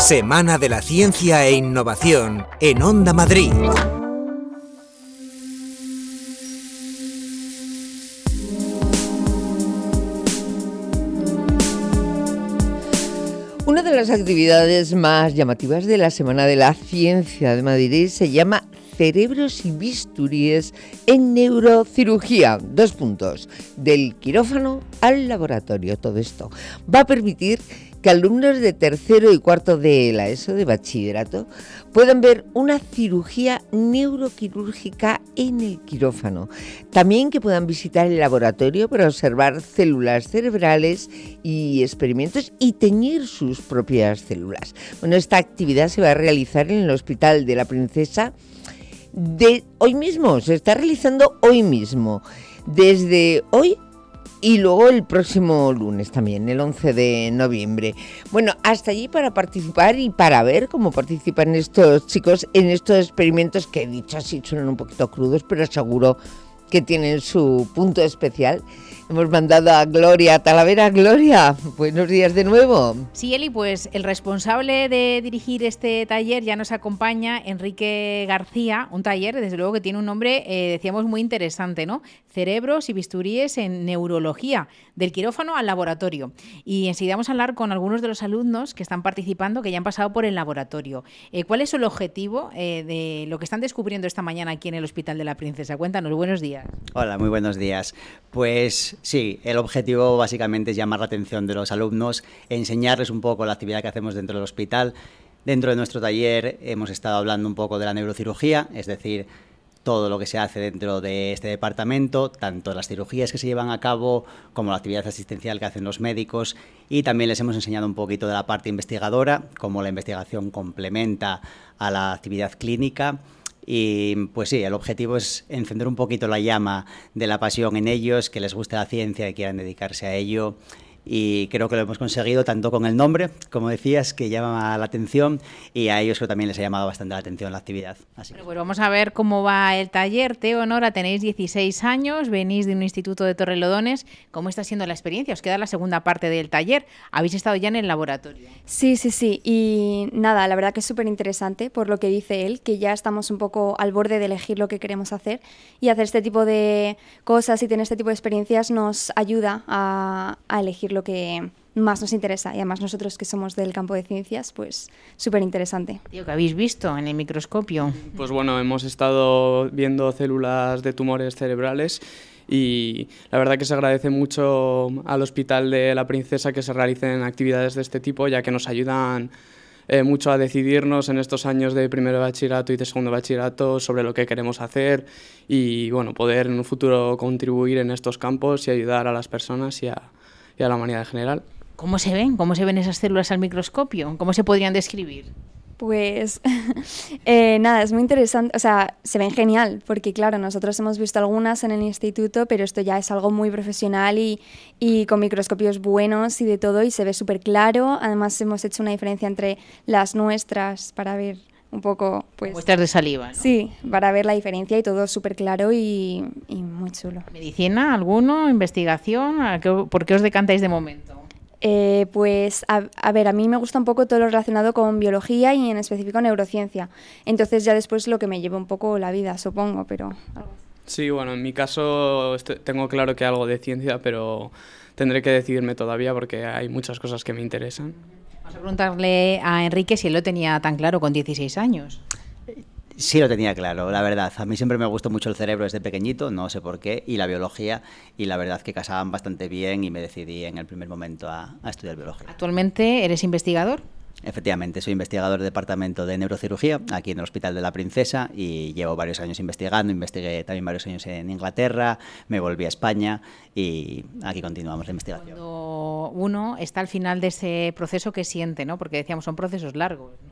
Semana de la Ciencia e Innovación en Onda Madrid. Una de las actividades más llamativas de la Semana de la Ciencia de Madrid se llama Cerebros y bisturíes en neurocirugía. 2 puntos. Del quirófano al laboratorio. Todo esto va a permitir que alumnos de tercero y cuarto de la ESO de bachillerato puedan ver una cirugía neuroquirúrgica en el quirófano. También que puedan visitar el laboratorio para observar células cerebrales y experimentos y teñir sus propias células. Bueno, esta actividad se va a realizar en el Hospital de la Princesa de hoy mismo. Se está realizando hoy mismo, desde hoy. Y luego el próximo lunes también, el 11 de noviembre. Bueno, hasta allí para participar y para ver cómo participan estos chicos en estos experimentos que, dicho así, suenan un poquito crudos, pero seguro que tienen su punto especial. Hemos mandado a Gloria Talavera. Gloria, buenos días de nuevo. Sí, Eli, pues el responsable de dirigir este taller ya nos acompaña, Enrique García, un taller, desde luego, que tiene un nombre, decíamos, muy interesante, ¿no? Cerebros y bisturíes en neurología, del quirófano al laboratorio. Y enseguida vamos a hablar con algunos de los alumnos que están participando, que ya han pasado por el laboratorio. ¿Cuál es el objetivo de lo que están descubriendo esta mañana aquí en el Hospital de la Princesa? Cuéntanos, buenos días. Hola, muy buenos días. Pues sí, el objetivo básicamente es llamar la atención de los alumnos, enseñarles un poco la actividad que hacemos dentro del hospital. Dentro de nuestro taller hemos estado hablando un poco de la neurocirugía, es decir, todo lo que se hace dentro de este departamento, tanto las cirugías que se llevan a cabo como la actividad asistencial que hacen los médicos, y también les hemos enseñado un poquito de la parte investigadora, cómo la investigación complementa a la actividad clínica. Y pues sí, el objetivo es encender un poquito la llama de la pasión en ellos, que les guste la ciencia y quieran dedicarse a ello. Y creo que lo hemos conseguido tanto con el nombre, como decías, que llama la atención, y a ellos que también les ha llamado bastante la atención la actividad. Así bueno, pues vamos a ver cómo va el taller. Teo, Nora, tenéis 16 años, venís de un instituto de Torrelodones. ¿Cómo está siendo la experiencia? Os queda la segunda parte del taller. Habéis estado ya en el laboratorio. Sí. Y nada, la verdad que es súper interesante por lo que dice él, que ya estamos un poco al borde de elegir lo que queremos hacer, y hacer este tipo de cosas y tener este tipo de experiencias nos ayuda a elegir lo que más nos interesa, y además nosotros que somos del campo de ciencias, pues súper interesante. Tío, ¿qué habéis visto en el microscopio? Pues bueno, hemos estado viendo células de tumores cerebrales y la verdad que se agradece mucho al Hospital de la Princesa que se realicen actividades de este tipo, ya que nos ayudan mucho a decidirnos en estos años de primero de bachillerato y de segundo de bachillerato sobre lo que queremos hacer y bueno, poder en un futuro contribuir en estos campos y ayudar a las personas y a la humanidad en general. ¿Cómo se ven? ¿Cómo se ven esas células al microscopio? ¿Cómo se podrían describir? Pues nada, es muy interesante, o sea, se ven genial, porque claro, nosotros hemos visto algunas en el instituto, pero esto ya es algo muy profesional y con microscopios buenos y de todo, y se ve súper claro. Además hemos hecho una diferencia entre las nuestras para ver un poco, pues... Muestras de saliva, ¿no? Sí, para ver la diferencia, y todo súper claro y muy chulo. ¿Medicina, alguno? ¿Investigación? ¿Por qué os decantáis de momento? Pues, a ver, a mí me gusta un poco todo lo relacionado con biología y en específico neurociencia. Entonces ya después lo que me lleva un poco la vida, supongo, pero... Sí, bueno, en mi caso tengo claro que algo de ciencia, pero tendré que decidirme todavía porque hay muchas cosas que me interesan. Vamos a preguntarle a Enrique si él lo tenía tan claro con 16 años. Sí lo tenía claro, la verdad. A mí siempre me gustó mucho el cerebro desde pequeñito, no sé por qué, y la biología, y la verdad que casaban bastante bien y me decidí en el primer momento a estudiar biología. ¿Actualmente eres investigador? Efectivamente, soy investigador del Departamento de Neurocirugía aquí en el Hospital de la Princesa y llevo varios años investigando. Investigué también varios años en Inglaterra, me volví a España y aquí continuamos la investigación. Cuando uno está al final de ese proceso, ¿qué siente, no? Porque decíamos, son procesos largos, ¿no?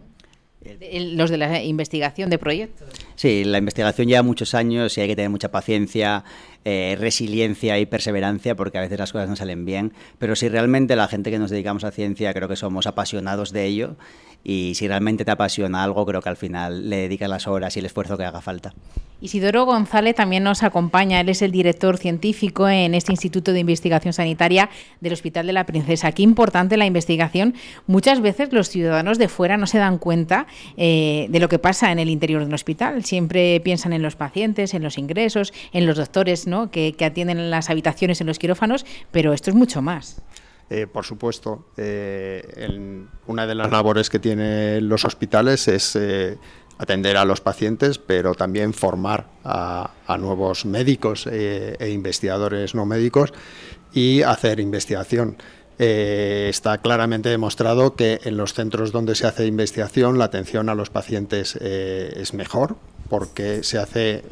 Los de la investigación de proyectos. Sí, la investigación lleva muchos años y hay que tener mucha paciencia, resiliencia y perseverancia, porque a veces las cosas no salen bien, pero si realmente la gente que nos dedicamos a ciencia creo que somos apasionados de ello, y si realmente te apasiona algo creo que al final le dedicas las horas y el esfuerzo que haga falta. Isidoro González también nos acompaña, él es el director científico en este Instituto de Investigación Sanitaria del Hospital de la Princesa. Qué importante la investigación. Muchas veces los ciudadanos de fuera no se dan cuenta de lo que pasa en el interior del hospital. Siempre piensan en los pacientes, en los ingresos, en los doctores, ¿no?, que atienden en las habitaciones, en los quirófanos, pero esto es mucho más. Por supuesto, una de las labores que tienen los hospitales es atender a los pacientes, pero también formar a nuevos médicos e investigadores no médicos y hacer investigación. Está claramente demostrado que en los centros donde se hace investigación la atención a los pacientes es mejor, porque se hace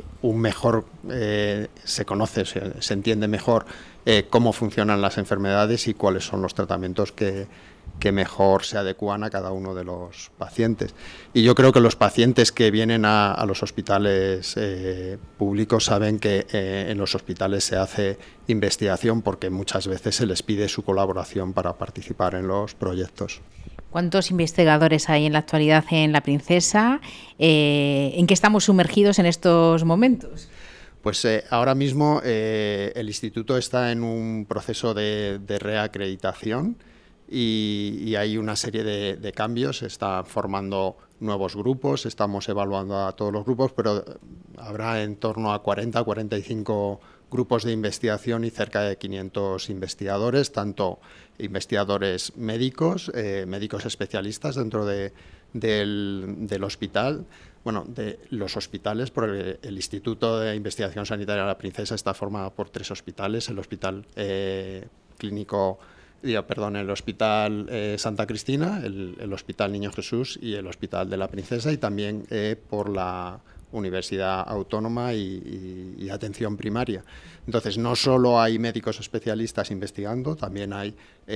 se conoce, se entiende mejor cómo funcionan las enfermedades y cuáles son los tratamientos que mejor se adecúan a cada uno de los pacientes. Y yo creo que los pacientes que vienen a los hospitales públicos saben que en los hospitales se hace investigación porque muchas veces se les pide su colaboración para participar en los proyectos. ¿Cuántos investigadores hay en la actualidad en La Princesa? ¿En qué estamos sumergidos en estos momentos? Pues ahora mismo el instituto está en un proceso de reacreditación y hay una serie de cambios. Se está formando nuevos grupos, estamos evaluando a todos los grupos, pero habrá en torno a 40-45 grupos de investigación y cerca de 500 investigadores, tanto investigadores médicos, médicos especialistas dentro del hospital, bueno, de los hospitales, porque el Instituto de Investigación Sanitaria de la Princesa está formado por 3 hospitales, el Hospital el Hospital Santa Cristina, el Hospital Niño Jesús y el Hospital de la Princesa, y también por la Universidad Autónoma y Atención Primaria. Entonces, no solo hay médicos especialistas investigando, también hay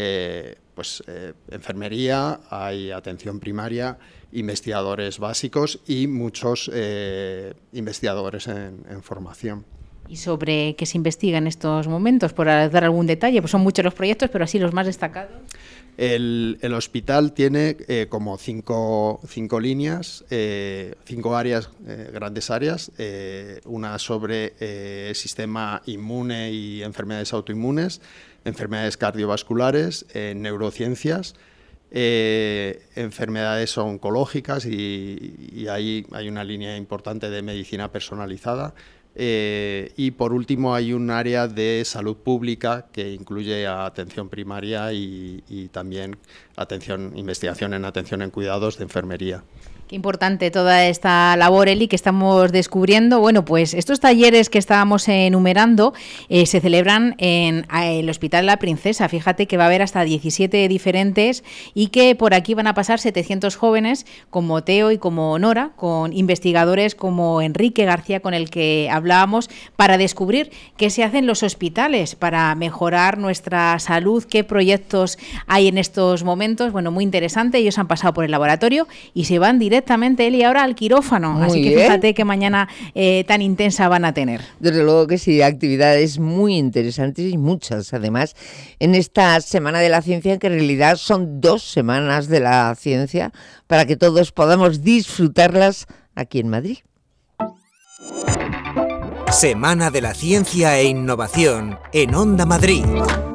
enfermería, hay atención primaria, investigadores básicos y muchos investigadores en formación. ¿Y sobre qué se investiga en estos momentos? Por dar algún detalle, pues son muchos los proyectos, pero así los más destacados. El hospital tiene como 5 líneas, 5 áreas, grandes áreas, una sobre sistema inmune y enfermedades autoinmunes, enfermedades cardiovasculares, neurociencias, enfermedades oncológicas y ahí hay una línea importante de medicina personalizada. Y por último hay un área de salud pública que incluye atención primaria y también investigación en atención en cuidados de enfermería. Qué importante toda esta labor, Eli, que estamos descubriendo. Bueno, pues estos talleres que estábamos enumerando se celebran en el Hospital de la Princesa. Fíjate que va a haber hasta 17 diferentes y que por aquí van a pasar 700 jóvenes como Teo y como Nora, con investigadores como Enrique García, con el que hablábamos, para descubrir qué se hace en los hospitales para mejorar nuestra salud, qué proyectos hay en estos momentos. Bueno, muy interesante. Ellos han pasado por el laboratorio y se van directamente, Eli, ahora al quirófano. Muy así que bien. fíjate qué mañana tan intensa van a tener. Desde luego que sí, actividades muy interesantes y muchas, además, en esta Semana de la Ciencia, que en realidad son 2 semanas de la ciencia, para que todos podamos disfrutarlas aquí en Madrid. Semana de la Ciencia e Innovación en Onda Madrid.